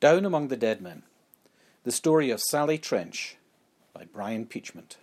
Down Among the Dead Men. The Story of Sally Trench by Brian Peachment.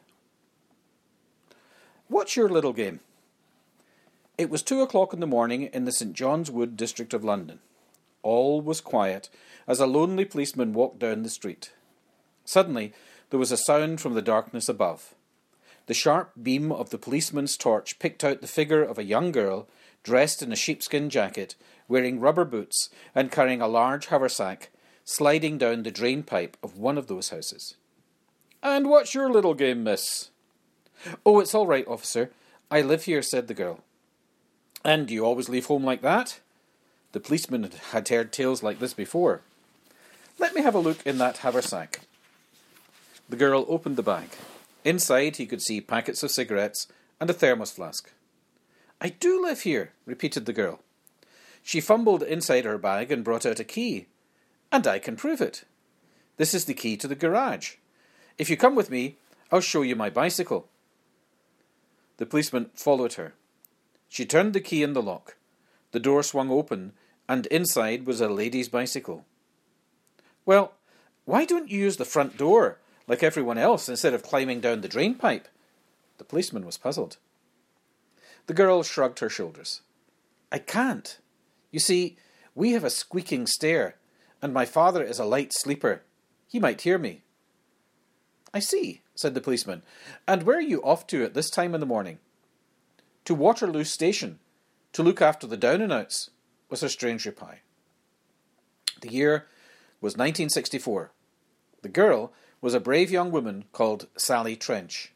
What's your little game? It was 2:00 in the morning in the St. John's Wood district of London. All was quiet as a lonely policeman walked down the street. Suddenly, there was a sound from the darkness above. The sharp beam of the policeman's torch picked out the figure of a young girl dressed in a sheepskin jacket, wearing rubber boots and carrying a large haversack, sliding down the drain pipe of one of those houses. "And what's your little game, miss?" "Oh, it's all right, officer. I live here," said the girl. "And do you always leave home like that?" The policeman had heard tales like this before. "Let me have a look in that haversack." The girl opened the bag. Inside he could see packets of cigarettes and a thermos flask. "I do live here," repeated the girl. She fumbled inside her bag and brought out a key. "And I can prove it. This is the key to the garage. If you come with me, I'll show you my bicycle." The policeman followed her. She turned the key in the lock. The door swung open, and inside was a lady's bicycle. "Well, why don't you use the front door, like everyone else, instead of climbing down the drain pipe?" The policeman was puzzled. The girl shrugged her shoulders. "I can't. You see, we have a squeaking stair, and my father is a light sleeper. He might hear me." "I see," said the policeman. "And where are you off to at this time in the morning?" "To Waterloo Station, to look after the down-and-outs," was her strange reply. The year was 1964. The girl was a brave young woman called Sally Trench.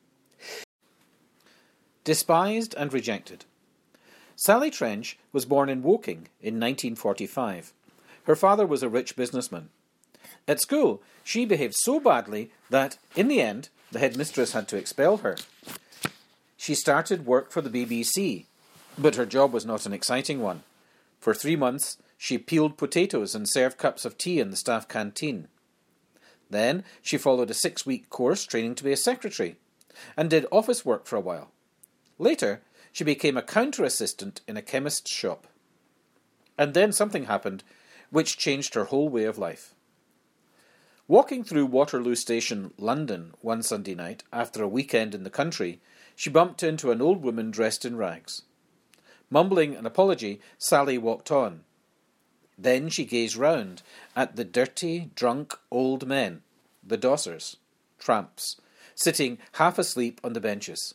Despised and rejected. Sally Trench was born in Woking in 1945. Her father was a rich businessman. At school, she behaved so badly that, in the end, the headmistress had to expel her. She started work for the BBC, but her job was not an exciting one. For 3 months, she peeled potatoes and served cups of tea in the staff canteen. Then she followed a 6-week course training to be a secretary, and did office work for a while. Later, she became a counter-assistant in a chemist's shop. And then something happened which changed her whole way of life. Walking through Waterloo Station, London, one Sunday night, after a weekend in the country, she bumped into an old woman dressed in rags. Mumbling an apology, Sally walked on. Then she gazed round at the dirty, drunk old men, the dossers, tramps, sitting half asleep on the benches.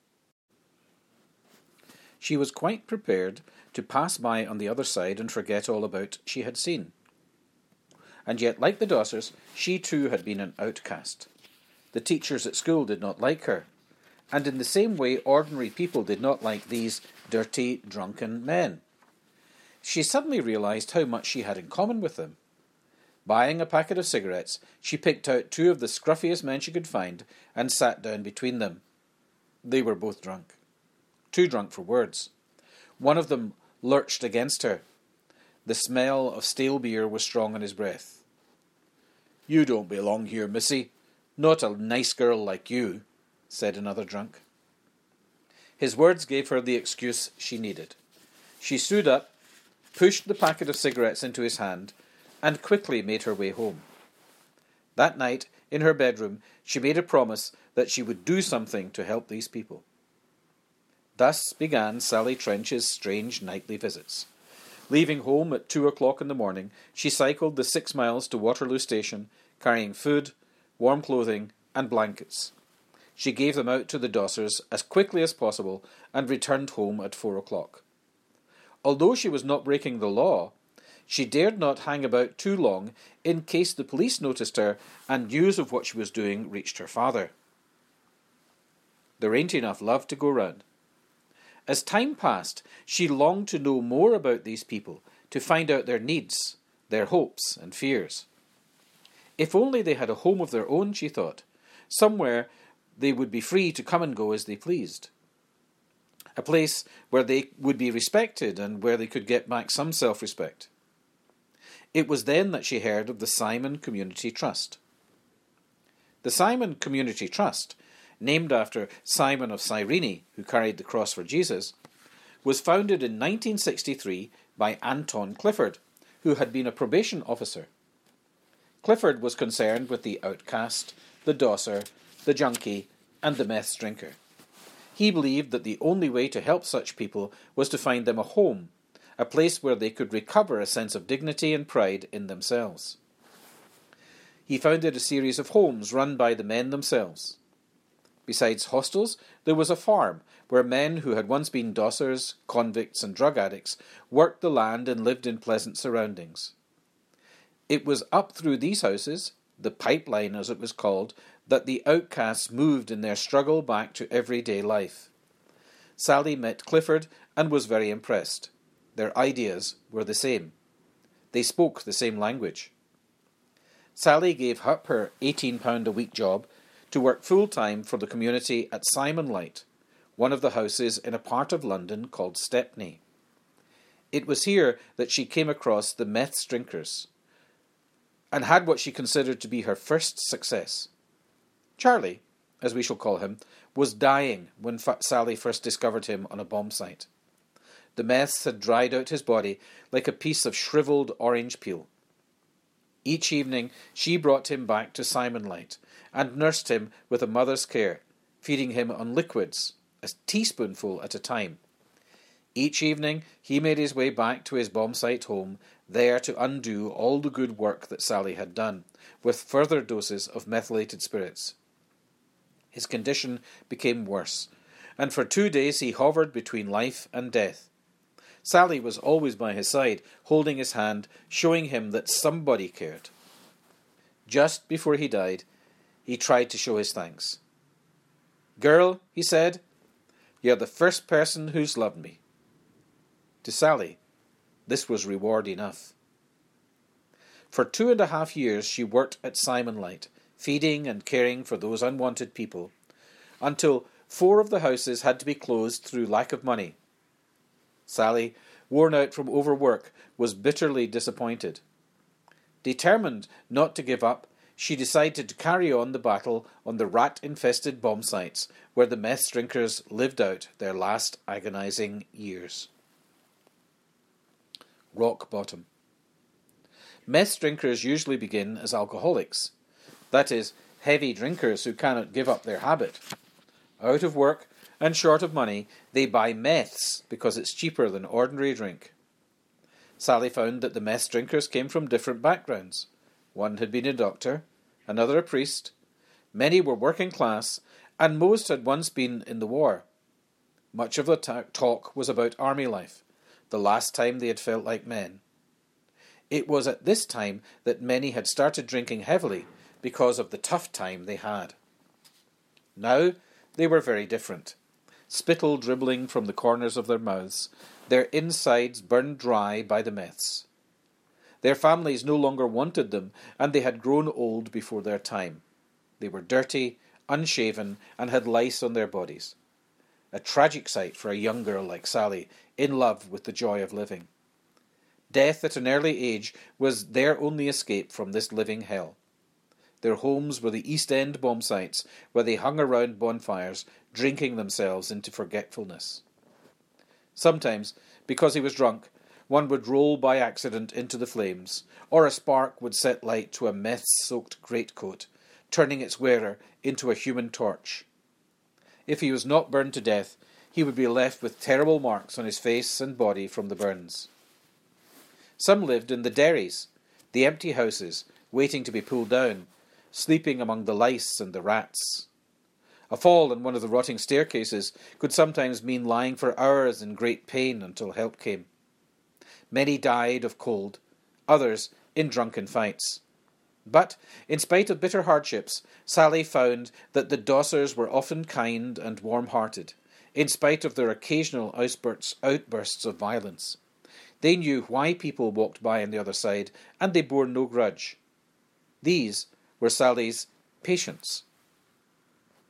She was quite prepared to pass by on the other side and forget all about she had seen. And yet, like the dossers, she too had been an outcast. The teachers at school did not like her, and in the same way ordinary people did not like these dirty, drunken men. She suddenly realised how much she had in common with them. Buying a packet of cigarettes, she picked out 2 of the scruffiest men she could find and sat down between them. They were both drunk. Too drunk for words. One of them lurched against her. The smell of stale beer was strong on his breath. "You don't belong here, missy. Not a nice girl like you," said another drunk. His words gave her the excuse she needed. She stood up, pushed the packet of cigarettes into his hand, and quickly made her way home. That night, in her bedroom, she made a promise that she would do something to help these people. Thus began Sally Trench's strange nightly visits. Leaving home at 2:00 in the morning, she cycled the 6 miles to Waterloo Station, carrying food, warm clothing, and blankets. She gave them out to the dossers as quickly as possible and returned home at 4:00. Although she was not breaking the law, she dared not hang about too long in case the police noticed her and news of what she was doing reached her father. There ain't enough love to go round. As time passed, she longed to know more about these people, to find out their needs, their hopes and fears. If only they had a home of their own, she thought, somewhere they would be free to come and go as they pleased. A place where they would be respected and where they could get back some self-respect. It was then that she heard of the Simon Community Trust. The Simon Community Trust, named after Simon of Cyrene, who carried the cross for Jesus, was founded in 1963 by Anton Clifford, who had been a probation officer. Clifford was concerned with the outcast, the dosser, the junkie, and the meth drinker. He believed that the only way to help such people was to find them a home, a place where they could recover a sense of dignity and pride in themselves. He founded a series of homes run by the men themselves. Besides hostels, there was a farm where men who had once been dossers, convicts, and drug addicts worked the land and lived in pleasant surroundings. It was up through these houses, the pipeline as it was called, that the outcasts moved in their struggle back to everyday life. Sally met Clifford and was very impressed. Their ideas were the same. They spoke the same language. Sally gave up her £18 a week job to work full-time for the community at Simon Light, one of the houses in a part of London called Stepney. It was here that she came across the meth drinkers and had what she considered to be her first success. Charlie, as we shall call him, was dying when Sally first discovered him on a bomb site. The meths had dried out his body like a piece of shriveled orange peel. Each evening she brought him back to Simon Light and nursed him with a mother's care, feeding him on liquids, a teaspoonful at a time. Each evening he made his way back to his bomb site home, there to undo all the good work that Sally had done, with further doses of methylated spirits. His condition became worse, and for 2 days he hovered between life and death. Sally was always by his side, holding his hand, showing him that somebody cared. Just before he died, he tried to show his thanks. "Girl," he said, "you're the first person who's loved me." To Sally, this was reward enough. For 2.5 years she worked at Simon Light, feeding and caring for those unwanted people, until 4 of the houses had to be closed through lack of money. Sally, worn out from overwork, was bitterly disappointed. Determined not to give up, she decided to carry on the battle on the rat-infested bomb sites where the meth drinkers lived out their last agonizing years. Rock bottom. Meth drinkers usually begin as alcoholics, that is, heavy drinkers who cannot give up their habit. Out of work and short of money, they buy meths because it's cheaper than ordinary drink. Sally found that the meth drinkers came from different backgrounds. One had been a doctor, another a priest, many were working class, and most had once been in the war. Much of the talk was about army life, the last time they had felt like men. It was at this time that many had started drinking heavily because of the tough time they had. Now they were very different. Spittle dribbling from the corners of their mouths, their insides burned dry by the meths. Their families no longer wanted them, and they had grown old before their time. They were dirty, unshaven, and had lice on their bodies. A tragic sight for a young girl like Sally, in love with the joy of living. Death at an early age was their only escape from this living hell. Their homes were the East End bomb sites, where they hung around bonfires, drinking themselves into forgetfulness. Sometimes, because he was drunk, one would roll by accident into the flames, or a spark would set light to a meth-soaked greatcoat, turning its wearer into a human torch. If he was not burned to death, he would be left with terrible marks on his face and body from the burns. Some lived in the derries, the empty houses, waiting to be pulled down, sleeping among the lice and the rats. A fall in one of the rotting staircases could sometimes mean lying for hours in great pain until help came. Many died of cold, others in drunken fights. But, in spite of bitter hardships, Sally found that the dossers were often kind and warm-hearted, in spite of their occasional outbursts of violence. They knew why people walked by on the other side, and they bore no grudge. These were Sally's patients.